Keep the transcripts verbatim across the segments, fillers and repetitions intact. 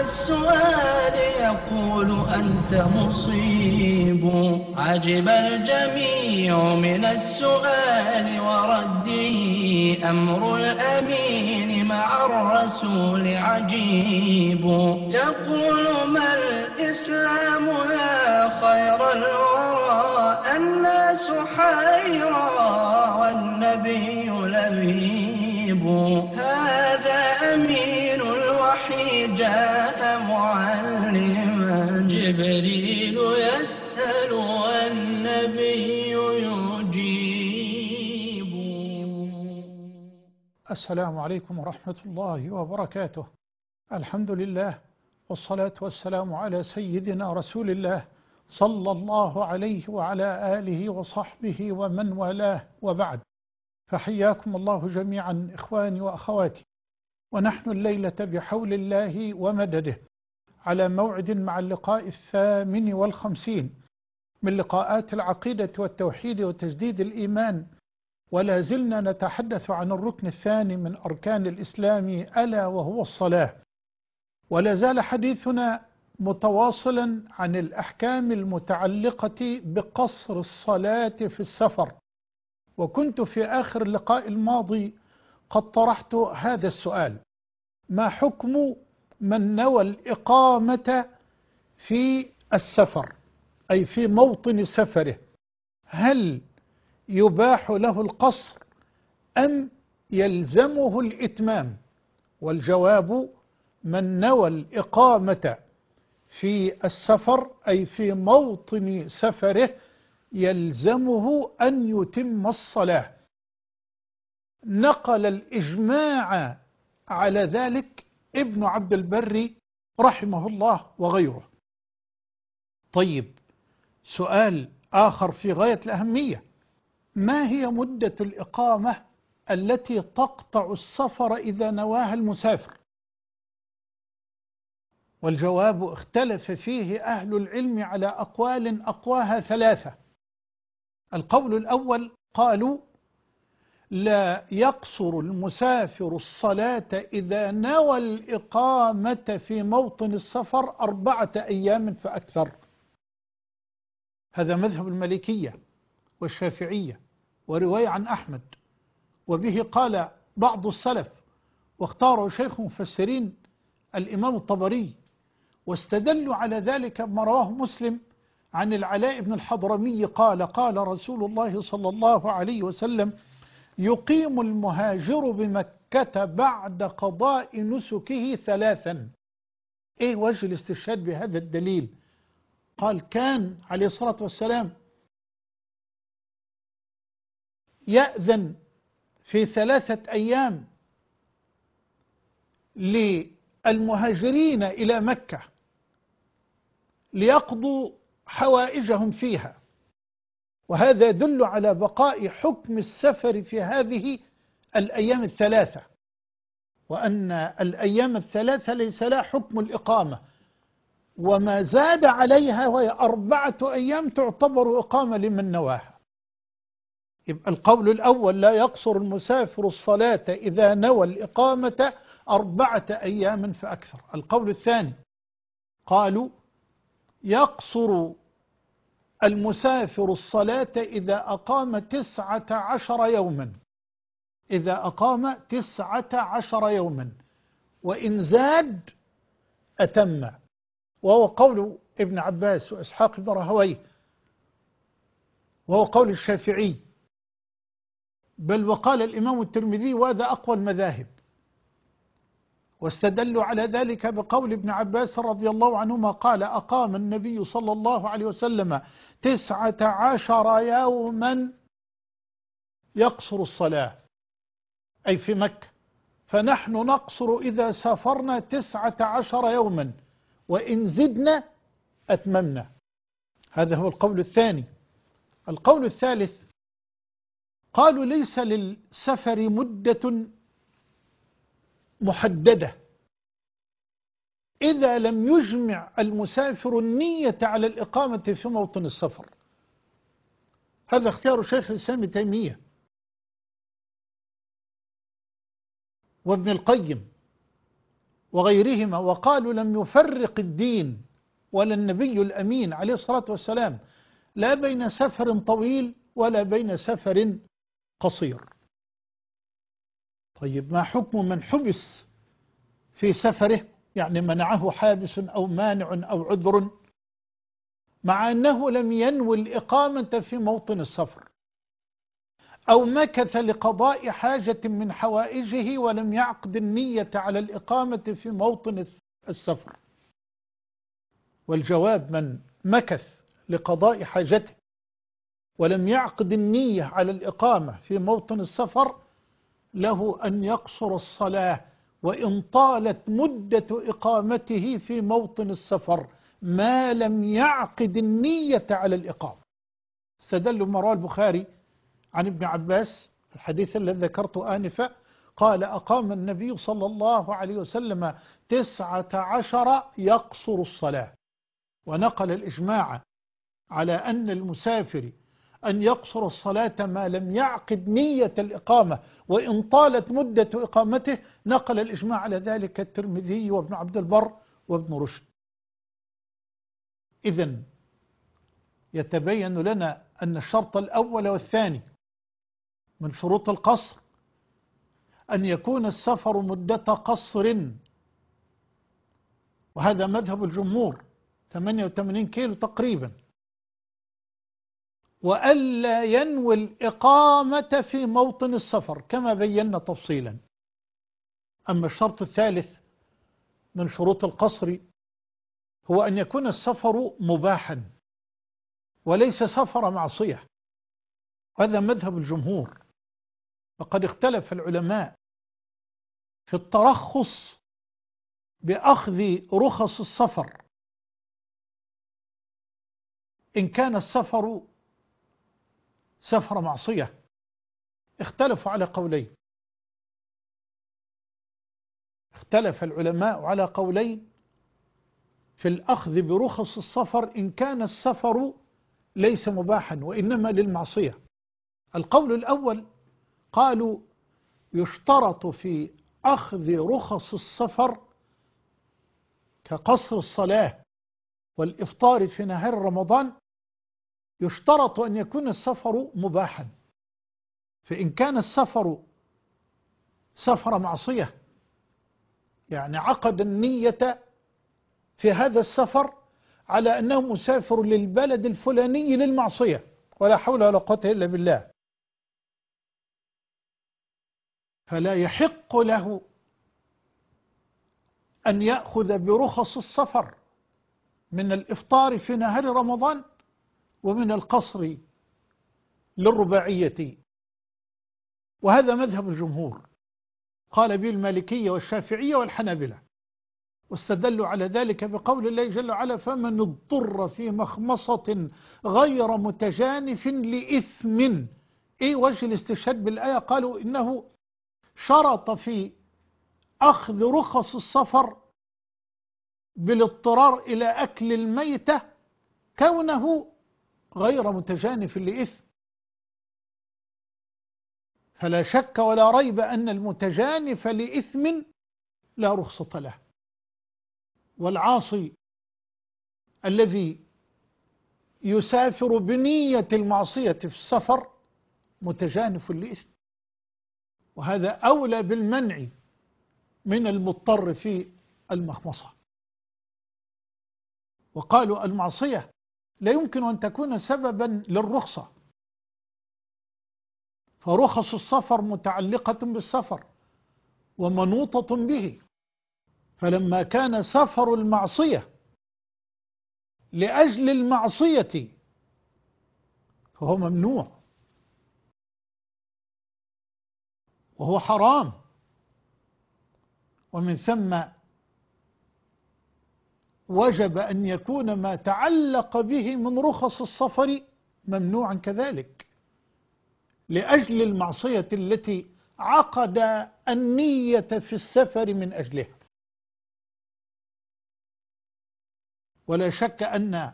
السؤال يقول أنت مصيب. عجب الجميع من السؤال ورده، أمر الأمين مع الرسول عجيب. يقول ما الإسلام يا خير الورى، الناس حيرى والنبي لبيب. هذا أمين الوحي جاء معلما، جبريل يسأل والنبي يجيب. السلام عليكم ورحمة الله وبركاته. الحمد لله والصلاة والسلام على سيدنا رسول الله صلى الله عليه وعلى آله وصحبه ومن والاه، وبعد، فحياكم الله جميعا إخواني وأخواتي، ونحن الليلة بحول الله ومدده على موعد مع اللقاء الثامن والخمسين من لقاءات العقيدة والتوحيد وتجديد الإيمان، ولا زلنا نتحدث عن الركن الثاني من أركان الإسلام ألا وهو الصلاة. ولا زال حديثنا متواصلا عن الأحكام المتعلقة بقصر الصلاة في السفر، وكنت في آخر اللقاء الماضي قد طرحت هذا السؤال: ما حكم من نوى الإقامة في السفر، أي في موطن سفره؟ هل يباح له القصر أم يلزمه الإتمام؟ والجواب: من نوى الإقامة في السفر أي في موطن سفره يلزمه أن يتم الصلاة. نقل الإجماع على ذلك ابن عبد البر رحمه الله وغيره. طيب، سؤال آخر في غاية الأهمية: ما هي مدة الإقامة التي تقطع السفر إذا نواها المسافر؟ والجواب: اختلف فيه أهل العلم على أقوال أقواها ثلاثة. القول الأول قالوا: لا يقصر المسافر الصلاة إذا نوى الإقامة في موطن السفر أربعة أيام فأكثر. هذا مذهب المالكية والشافعية ورواية عن أحمد، وبه قال بعض السلف، واختاره شيخ مفسرين الإمام الطبري، واستدلوا على ذلك بما رواه مسلم عن العلاء بن الحضرمي قال: قال رسول الله صلى الله عليه وسلم: يقيم المهاجر بمكة بعد قضاء نسكه ثلاثا. ايه وجه الاستشهاد بهذا الدليل؟ قال: كان عليه الصلاة والسلام يأذن في ثلاثة أيام للمهاجرين إلى مكة ليقضوا حوائجهم فيها، وهذا يدل على بقاء حكم السفر في هذه الأيام الثلاثة، وأن الأيام الثلاثة ليس لها حكم الإقامة، وما زاد عليها وهي أربعة أيام تعتبر إقامة لمن نواها. يبقى القول الأول: لا يقصر المسافر الصلاة إذا نوى الإقامة أربعة أيام فأكثر. القول الثاني قالوا: يقصر المسافر الصلاة إذا أقام تسعة عشر يوما، إذا أقام تسعة عشر يوما، وإن زاد أتم، وهو قول ابن عباس وإسحاق بن راهويه، وهو قول الشافعي، بل وقال الإمام الترمذي وهذا أقوى المذاهب. واستدلوا على ذلك بقول ابن عباس رضي الله عنهما قال: أقام النبي صلى الله عليه وسلم تسعة عشر يوما يقصر الصلاة، أي في مكة، فنحن نقصر إذا سافرنا تسعة عشر يوما، وإن زدنا أتممنا. هذا هو القول الثاني. القول الثالث قالوا: ليس للسفر مدة محددة إذا لم يجمع المسافر النية على الإقامة في موطن السفر. هذا اختيار شيخ الإسلام ابن تيمية وابن القيم وغيرهما، وقالوا لم يفرق الدين ولا النبي الأمين عليه الصلاة والسلام لا بين سفر طويل ولا بين سفر قصير. طيب ما حكم من حبس في سفره، يعني منعه حابس أو مانع أو عذر، مع أنه لم ينوي الإقامة في موطن السفر، أو مكث لقضاء حاجة من حوائجه ولم يعقد النية على الإقامة في موطن السفر؟ والجواب: من مكث لقضاء حاجته ولم يعقد النية على الإقامة في موطن السفر له أن يقصر الصلاة وإن طالت مدة إقامته في موطن السفر ما لم يعقد النية على الإقامة. استدل ما رواه البخاري عن ابن عباس في الحديث الذي ذكرته آنفا، قال: أقام النبي صلى الله عليه وسلم تسعة عشر يقصر الصلاة. ونقل الإجماع على أن المسافر أن يقصر الصلاة ما لم يعقد نية الإقامة وإن طالت مدة إقامته. نقل الإجماع على ذلك الترمذي وابن عبد البر وابن رشد. إذن يتبين لنا أن الشرط الأول والثاني من شروط القصر أن يكون السفر مدة قصر، وهذا مذهب الجمهور ثمانية وثمانين كيلو تقريبا، وألا ينوي الإقامة في موطن السفر كما بينا تفصيلا. أما الشرط الثالث من شروط القصر هو أن يكون السفر مباحا وليس سفر معصية، هذا مذهب الجمهور. فقد اختلف العلماء في الترخص بأخذ رخص السفر إن كان السفر سفر معصية. اختلفوا على قولين، اختلف العلماء على قولين في الأخذ برخص السفر إن كان السفر ليس مباحا وإنما للمعصية. القول الأول قالوا: يشترط في أخذ رخص السفر كقصر الصلاة والإفطار في نهار رمضان يشترط أن يكون السفر مباحا. فإن كان السفر سفر معصية، يعني عقد النية في هذا السفر على أنه مسافر للبلد الفلاني للمعصية ولا حول ولا قوة إلا بالله، فلا يحق له أن يأخذ برخص السفر من الإفطار في نهار رمضان ومن القصر للرباعية. وهذا مذهب الجمهور، قال به المالكية والشافعية والحنابلة، واستدلوا على ذلك بقول الله جل وعلا: فمن اضطر في مخمصة غير متجانف لإثم. إيه وجه الاستشهاد بالآية؟ قالوا إنه شرط في أخذ رخص السفر بالاضطرار إلى أكل الميتة كونه غير متجانف لإثم. فلا شك ولا ريب أن المتجانف لإثم لا رخصة له، والعاصي الذي يسافر بنية المعصية في السفر متجانف لإثم، وهذا أولى بالمنع من المضطر في المخمصة. وقالوا المعصية لا يمكن أن تكون سببا للرخصة، فرخص السفر متعلقة بالسفر ومنوطة به، فلما كان سفر المعصية لأجل المعصية فهو ممنوع وهو حرام، ومن ثم وجب أن يكون ما تعلق به من رخص السفر ممنوعا كذلك لأجل المعصية التي عقد النية في السفر من أجلها. ولا شك أن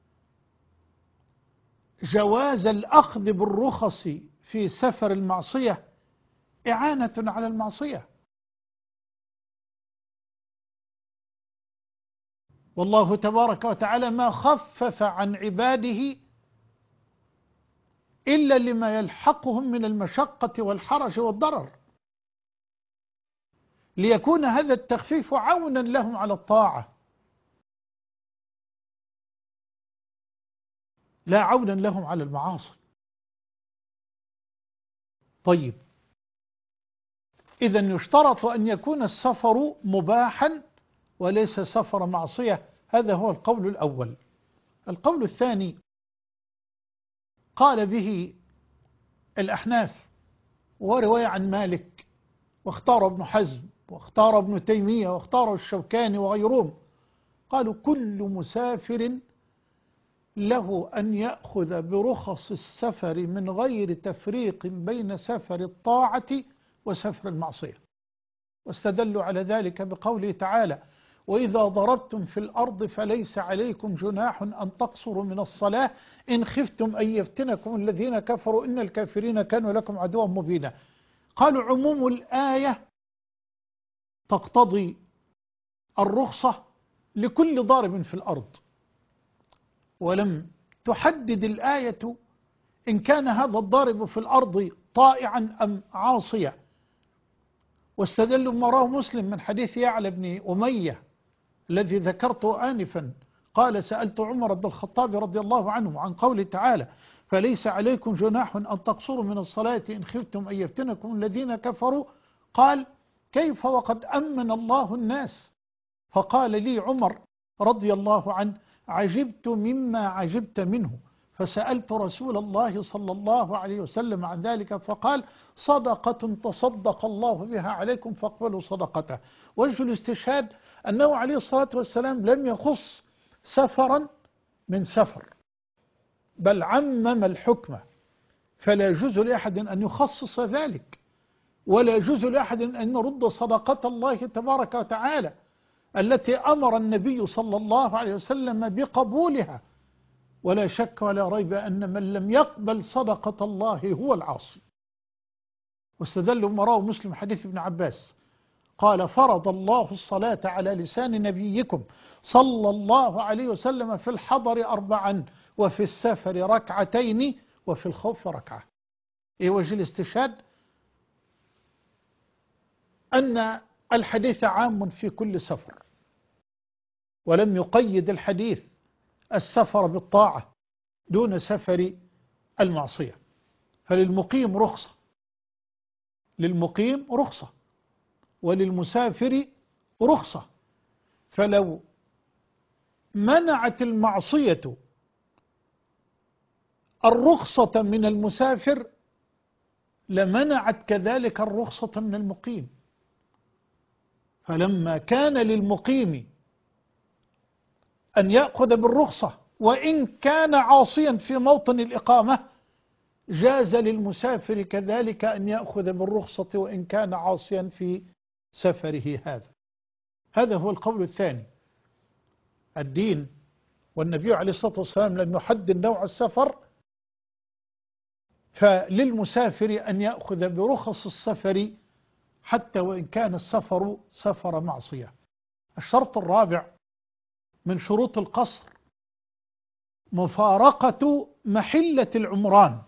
جواز الأخذ بالرخص في سفر المعصية إعانة على المعصية، والله تبارك وتعالى ما خفف عن عباده إلا لما يلحقهم من المشقة والحرج والضرر، ليكون هذا التخفيف عونا لهم على الطاعة لا عونا لهم على المعاصي. طيب، إذن يشترط أن يكون السفر مباحا وليس سفر معصية. هذا هو القول الأول. القول الثاني قال به الأحناف ورواية عن مالك، واختار ابن حزم، واختار ابن تيمية، واختار الشوكاني وغيرهم، قالوا كل مسافر له أن يأخذ برخص السفر من غير تفريق بين سفر الطاعة وسفر المعصية. واستدلوا على ذلك بقوله تعالى: وإذا ضربتم في الأرض فليس عليكم جناح أن تقصروا من الصلاة إن خفتم أن يفتنكم الذين كفروا إن الكافرين كانوا لكم عدوا مبينا. قالوا عموم الآية تقتضي الرخصة لكل ضارب في الأرض، ولم تحدد الآية إن كان هذا الضارب في الأرض طائعا أم عاصيا. واستدلوا ما رواه مسلم من حديث يعلى بن أمية الذي ذكرته آنفا، قال: سألت عمر بن الخطاب رضي الله عنه عن قوله تعالى: فليس عليكم جناح أن تقصروا من الصلاة إن خفتم أن يفتنكم الذين كفروا. قال: كيف وقد أمن الله الناس؟ فقال لي عمر رضي الله عنه: عجبت مما عجبت منه، فسألت رسول الله صلى الله عليه وسلم عن ذلك فقال: صدقة تصدق الله بها عليكم فاقبلوا صدقته. وجه الاستشهاد أنه عليه الصلاة والسلام لم يخص سفرا من سفر، بل عمم الحكم، فلا يجوز لأحد أن يخصص ذلك، ولا يجوز لأحد أن يرد صدقة الله تبارك وتعالى التي أمر النبي صلى الله عليه وسلم بقبولها. ولا شك ولا ريب أن من لم يقبل صدقة الله هو العاصي. واستدلوا ما رواه مسلم حديث ابن عباس قال: فرض الله الصلاة على لسان نبيكم صلى الله عليه وسلم في الحضر أربعا وفي السفر ركعتين وفي الخوف ركعة. إيه وجه الاستشهاد؟ أن الحديث عام في كل سفر، ولم يقيد الحديث السفر بالطاعة دون سفر المعصية. فللمقيم رخصة، للمقيم رخصة، وللمسافر رخصة. فلو منعت المعصية الرخصة من المسافر لمنعت كذلك الرخصة من المقيم. فلما كان للمقيم أن يأخذ بالرخصة وإن كان عاصيا في موطن الإقامة، جاز للمسافر كذلك أن يأخذ بالرخصة وإن كان عاصيا في سفره هذا. هذا هو القول الثاني. الدين والنبي عليه الصلاة والسلام لم يحدد نوع السفر، فللمسافر أن يأخذ برخص السفر حتى وإن كان السفر سفر معصية. الشرط الرابع من شروط القصر مفارقة محلة العمران،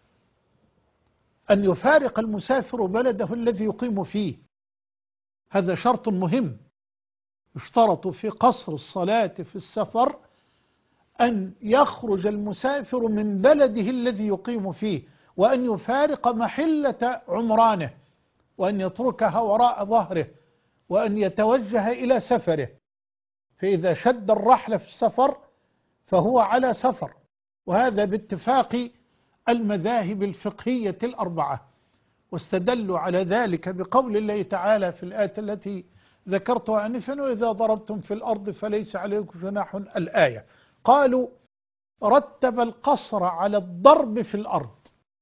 أن يفارق المسافر بلده الذي يقيم فيه. هذا شرط مهم. يشترط في قصر الصلاة في السفر أن يخرج المسافر من بلده الذي يقيم فيه، وأن يفارق محلة عمرانه، وأن يتركها وراء ظهره، وأن يتوجه إلى سفره. فإذا شد الرحل في السفر فهو على سفر، وهذا باتفاق المذاهب الفقهية الأربعة. واستدلوا على ذلك بقول الله تعالى في الآية التي ذكرتها آنفا: وإذا ضربتم في الأرض فليس عليكم جناح. الآية قالوا رتب القصر على الضرب في الأرض،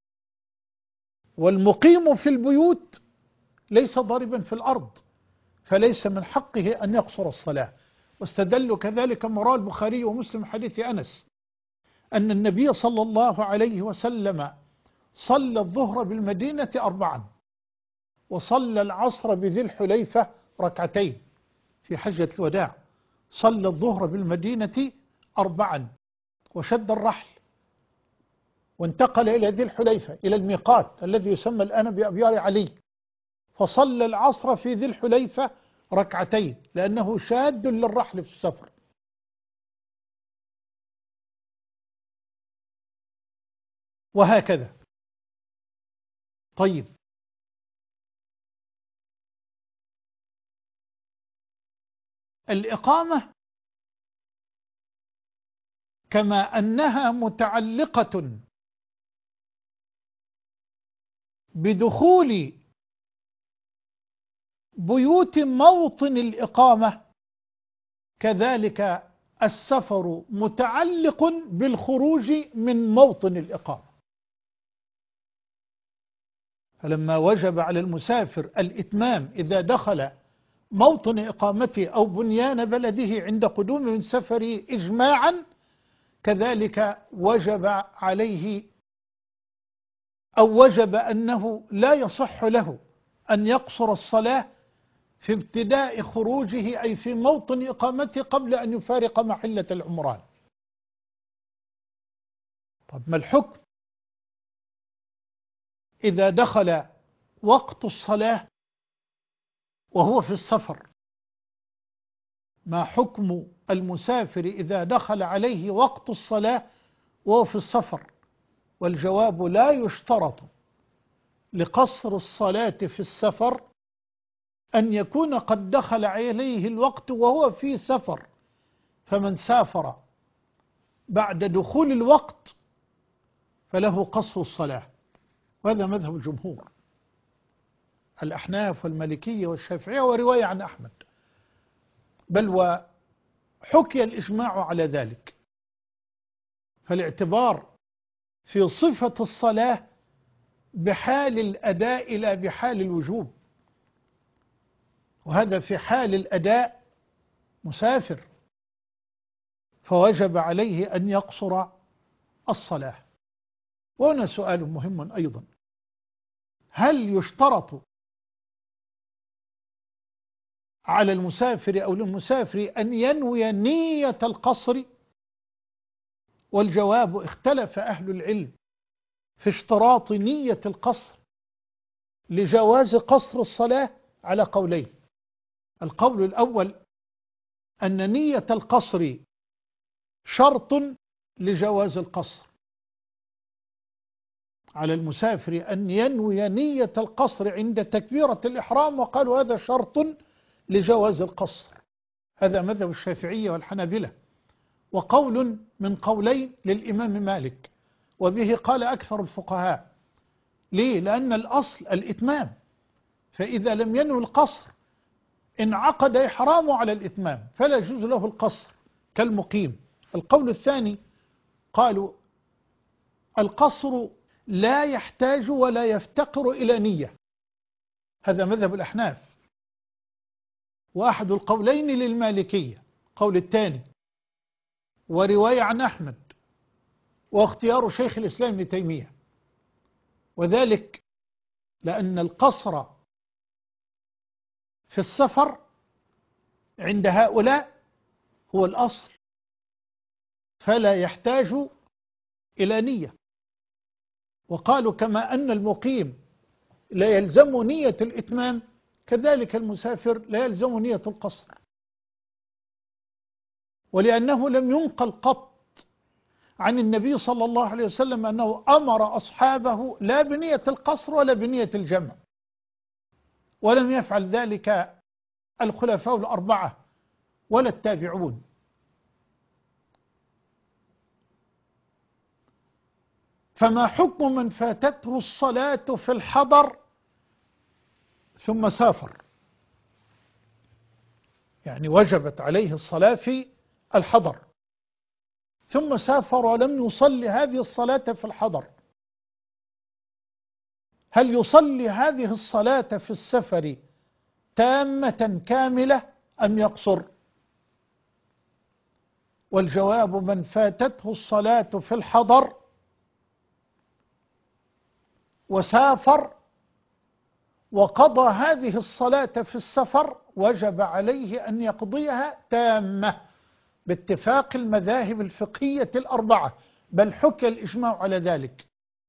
والمقيم في البيوت ليس ضاربا في الأرض، فليس من حقه أن يقصر الصلاة. واستدلوا كذلك ما رواه البخاري ومسلم حديث أنس أن النبي صلى الله عليه وسلم صلى الظهر بالمدينة أربعا، وصلى العصر بذي الحليفة ركعتين في حجة الوداع. صلى الظهر بالمدينة أربعا وشد الرحل وانتقل إلى ذي الحليفة إلى الميقات الذي يسمى الآن بأبيار علي، فصلى العصر في ذي الحليفة ركعتين لأنه شاد للرحل في السفر. وهكذا. طيب، الإقامة كما أنها متعلقة بدخول بيوت موطن الإقامة، كذلك السفر متعلق بالخروج من موطن الإقامة. فلما وجب على المسافر الإتمام إذا دخل موطن إقامته أو بنيان بلده عند قدوم من سفره إجماعا، كذلك وجب عليه أو وجب أنه لا يصح له أن يقصر الصلاة في ابتداء خروجه أي في موطن إقامته قبل أن يفارق محلة العمران. طب ما الحكم إذا دخل وقت الصلاة وهو في السفر؟ ما حكم المسافر إذا دخل عليه وقت الصلاة وهو في السفر؟ والجواب: لا يشترط لقصر الصلاة في السفر أن يكون قد دخل عليه الوقت وهو في سفر، فمن سافر بعد دخول الوقت فله قصر الصلاة. وهذا مذهب الجمهور، الأحناف والمالكية والشافعية ورواية عن أحمد، بل وحكي الإجماع على ذلك. فالاعتبار في صفة الصلاة بحال الأداء لا بحال الوجوب، وهذا في حال الأداء مسافر فوجب عليه أن يقصر الصلاة. وهنا سؤال مهم أيضا: هل يشترط على المسافر أو للمسافر أن ينوي نية القصر؟ والجواب: اختلف أهل العلم في اشتراط نية القصر لجواز قصر الصلاة على قولين. القول الأول أن نية القصر شرط لجواز القصر، على المسافر أن ينوي نية القصر عند تكبيرة الإحرام، وقالوا هذا شرط لجواز القصر. هذا مذهب الشافعية والحنابلة، وقول من قولين للإمام مالك، وبه قال أكثر الفقهاء. ليه؟ لأن الأصل الإتمام، فإذا لم ينوي القصر انعقد إحرامه على الإتمام فلا يجوز له القصر كالمقيم. القول الثاني قالوا القصر لا يحتاج ولا يفتقر إلى نية، هذا مذهب الأحناف. وأحد القولين للمالكية قول الثاني، ورواية عن أحمد، واختيار شيخ الإسلام ابن تيمية. وذلك لأن القصر في السفر عند هؤلاء هو الأصل، فلا يحتاج إلى نية. وقالوا كما أن المقيم لا يلزم نية الإتمام، كذلك المسافر لا يلزم نية القصر. ولأنه لم ينقل قط عن النبي صلى الله عليه وسلم أنه أمر أصحابه لا بنية القصر ولا بنية الجمع، ولم يفعل ذلك الخلفاء الأربعة ولا التابعون. فما حكم من فاتته الصلاة في الحضر ثم سافر؟ يعني وجبت عليه الصلاة في الحضر ثم سافر ولم يصلي هذه الصلاة في الحضر، هل يصلي هذه الصلاة في السفر تامة كاملة أم يقصر؟ والجواب: من فاتته الصلاة في الحضر وسافر وقضى هذه الصلاة في السفر وجب عليه أن يقضيها تامة باتفاق المذاهب الفقهية الأربعة، بل حكى الإجماع على ذلك.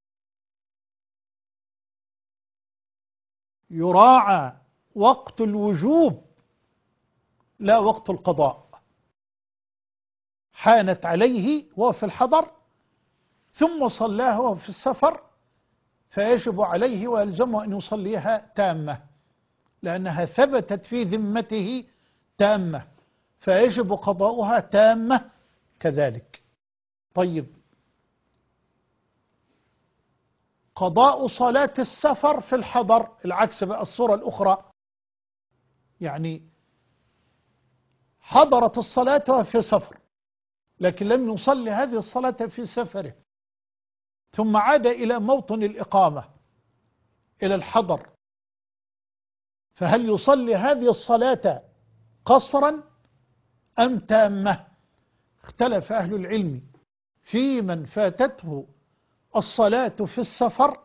يراعى وقت الوجوب لا وقت القضاء. حانت عليه وهو في الحضر ثم صلاها وهو في السفر، فيجب عليه ويلزمه أن يصليها تامة لأنها ثبتت في ذمته تامة، فيجب قضاؤها تامة كذلك. طيب، قضاء صلاة السفر في الحضر العكس بقى، الصورة الأخرى، يعني حضرت الصلاة في سفر لكن لم يصلي هذه الصلاة في سفره، ثم عاد إلى موطن الإقامة إلى الحضر، فهل يصلي هذه الصلاة قصرا أم تامة؟ اختلف أهل العلم في من فاتته الصلاة في السفر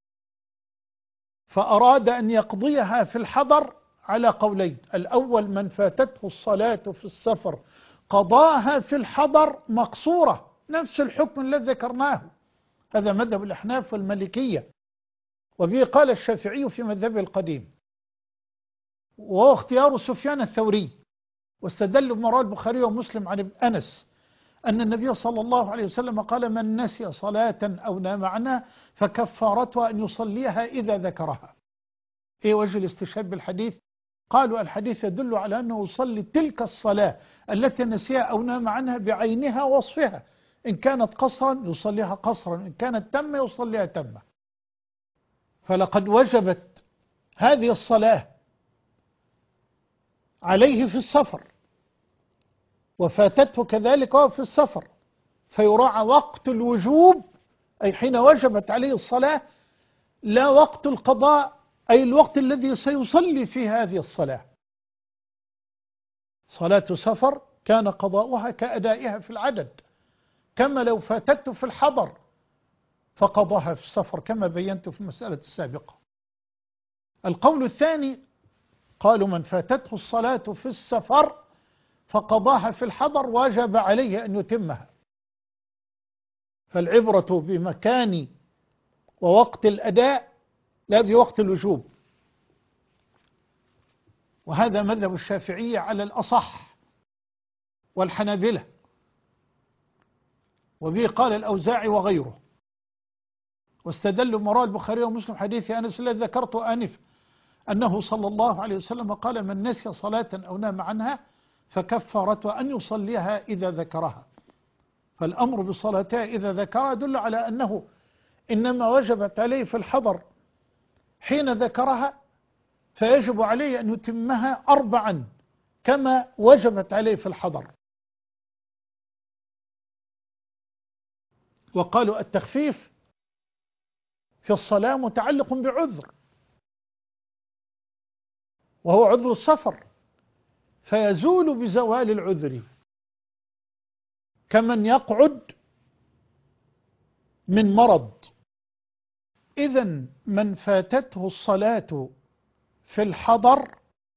فأراد أن يقضيها في الحضر على قولين. الأول، من فاتته الصلاة في السفر قضاها في الحضر مقصورة، نفس الحكم الذي ذكرناه، هذا مذهب الأحناف والمالكية، وبه قال الشافعي في مذهبه القديم، وهو اختيار سفيان الثوري، واستدل بما البخاري ومسلم عن ابن أنس أن النبي صلى الله عليه وسلم قال: من نسي صلاة أو نام عنها فكفارتها أن يصليها إذا ذكرها. إيه وجه الاستشهاد بالحديث؟ قالوا الحديث يدل على أنه يصلي تلك الصلاة التي نسيها أو نام عنها بعينها وصفها، إن كانت قصرا يصليها قصرا، إن كانت تامة يصليها تامة. فلقد وجبت هذه الصلاة عليه في السفر وفاتته كذلك وهو في السفر، فيراعى وقت الوجوب أي حين وجبت عليه الصلاة، لا وقت القضاء أي الوقت الذي سيصلي فيه هذه الصلاة. صلاة سفر كان قضاؤها كأدائها في العدد، كما لو فاتته في الحضر فقضاها في السفر كما بينت في المسألة السابقة. القول الثاني قالوا: من فاتته الصلاة في السفر فقضاها في الحضر وجب عليه أن يتمها، فالعبرة بمكان ووقت الأداء لا بوقت الوجوب، وهذا مذهب الشافعية على الأصح والحنابلة، وبه قال الأوزاعي وغيره، واستدلوا بما رواه البخاري ومسلم حديث أنس الذي ذكرته آنفا أنه صلى الله عليه وسلم قال: من نسي صلاة أو نام عنها فكفارتها أن يصليها إذا ذكرها. فالأمر بصلاتها إذا ذكرها يدل على أنه إنما وجبت عليه في الحضر حين ذكرها، فيجب عليه أن يتمها أربعا كما وجبت عليه في الحضر. وقالوا التخفيف في الصلاة متعلق بعذر، وهو عذر السفر، فيزول بزوال العذر، كمن يقعد من مرض. إذن من فاتته الصلاة في الحضر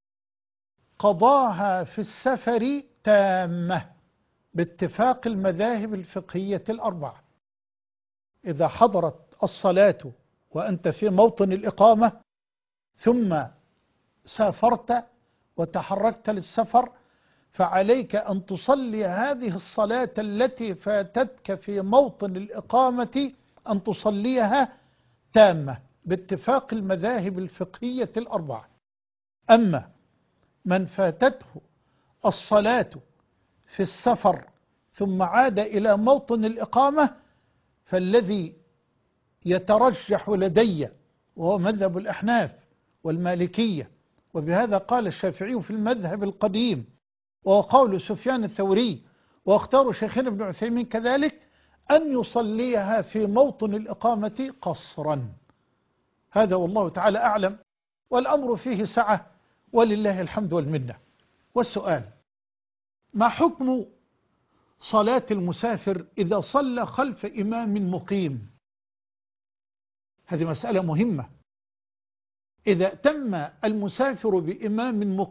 قضاها في السفر تامة باتفاق المذاهب الفقهية الأربعة. إذا حضرت الصلاة وأنت في موطن الإقامة ثم سافرت وتحركت للسفر، فعليك أن تصلي هذه الصلاة التي فاتتك في موطن الإقامة أن تصليها تامة باتفاق المذاهب الفقهية الأربعة. أما من فاتته الصلاة في السفر ثم عاد إلى موطن الإقامة فالذي يترجح لدي وهو مذهب الأحناف والمالكية، وبهذا قال الشافعي في المذهب القديم، وهو قول سفيان الثوري، واختار شيخنا ابن عثيمين كذلك، أن يصليها في موطن الإقامة قصرا. هذا والله تعالى أعلم، والأمر فيه سعة ولله الحمد والمنة. والسؤال: ما حكم صلاة المسافر إذا صلى خلف إمام مقيم؟ هذه مسألة مهمة. إذا تم المسافر بإمام مقيم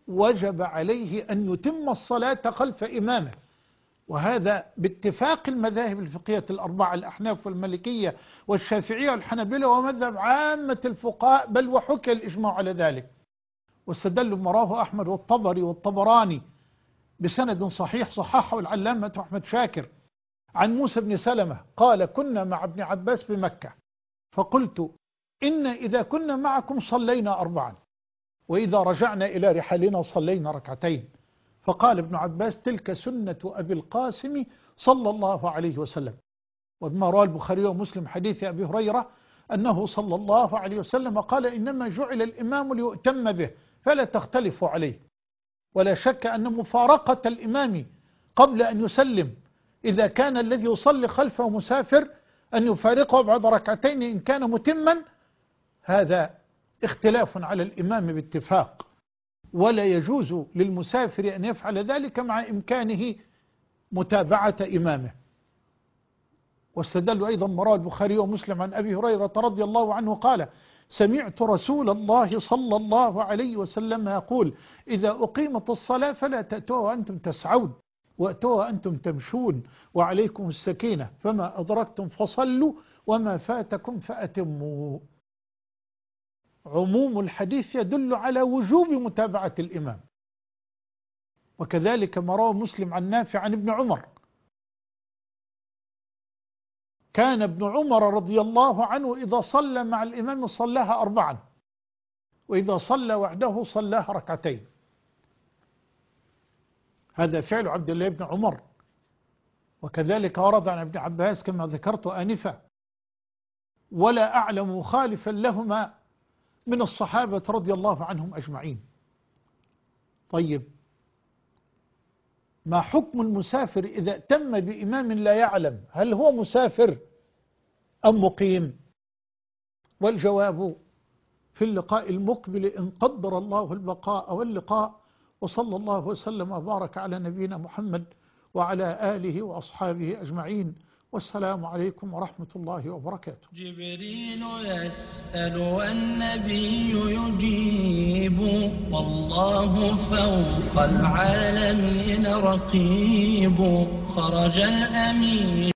وجب عليه أن يتم الصلاة خلف إمامه، وهذا باتفاق المذاهب الفقهية الأربعة، الأحناف والمالكية والشافعية والحنابلة ومذهب عامة الفقهاء، بل وحكي الإجماع على ذلك. واستدل بما رواه أحمد والطبري والطبراني بسند صحيح صححه العلامة أحمد شاكر عن موسى بن سلمة قال: كنا مع ابن عباس بمكة، فقلت: إن إذا كنا معكم صلينا أربعا، وإذا رجعنا إلى رحالنا صلينا ركعتين. فقال ابن عباس: تلك سنة أبي القاسم صلى الله عليه وسلم. وبما رواه البخاري ومسلم حديث أبي هريرة أنه صلى الله عليه وسلم قال: إنما جعل الإمام ليؤتم به فلا تختلفوا عليه. ولا شك أن مفارقة الإمام قبل أن يسلم إذا كان الذي يصلي خلفه مسافر أن يفارقه بعد ركعتين إن كان متما، هذا اختلاف على الإمام باتفاق، ولا يجوز للمسافر أن يفعل ذلك مع إمكانه متابعة إمامه. واستدل أيضا مراد البخاري ومسلم عن أبي هريرة رضي الله عنه قال: سمعت رسول الله صلى الله عليه وسلم يقول: إذا أقيمت الصلاة فلا تأتوها وأنتم تسعون، وأتوها وأنتم تمشون، وعليكم السكينة، فما أدركتم فصلوا وما فاتكم فأتموا. عموم الحديث يدل على وجوب متابعة الإمام. وكذلك ما رواه مسلم عن نافع عن ابن عمر، كان ابن عمر رضي الله عنه إذا صلى مع الإمام صلاها أربعا، وإذا صلى وحده صلاها ركعتين. هذا فعل عبد الله بن عمر. وكذلك ورد عن ابن عباس كما ذكرت آنفا، ولا أعلم مخالفا لهما من الصحابة رضي الله عنهم أجمعين. طيب، ما حكم المسافر إذا تم بإمام لا يعلم هل هو مسافر أم مقيم؟ والجواب في اللقاء المقبل إن قدر الله البقاء واللقاء. وصلى الله وسلم وبارك على نبينا محمد وعلى آله وأصحابه أجمعين، والسلام عليكم ورحمة الله وبركاته. جبريل يسأل والنبي يجيب، والله فوق العالمين رقيب. خرج الأمين